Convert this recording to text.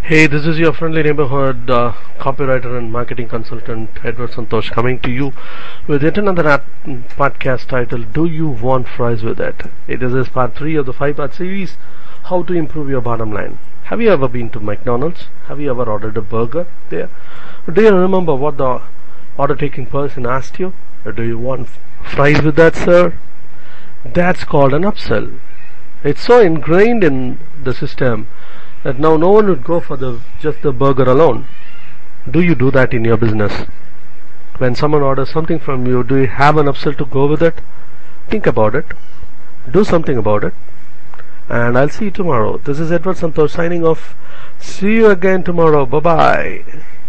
Hey, this is your friendly neighborhood copywriter and marketing consultant Edward Santosh coming to you with yet another podcast titled Do You Want Fries With It? It is part 3 of the 5-part series, How to Improve Your Bottom Line. Have you ever been to McDonald's? Have you ever ordered a burger there? Do you remember what the order taking person asked you? Do you want fries with that, sir? That's called an upsell. It's so ingrained in the system that now no one would go for just the burger alone. Do you do that in your business? When someone orders something from you, do you have an upsell to go with it? Think about it. Do something about it. And I'll see you tomorrow. This is Edward Santosh signing off. See you again tomorrow. Bye-bye.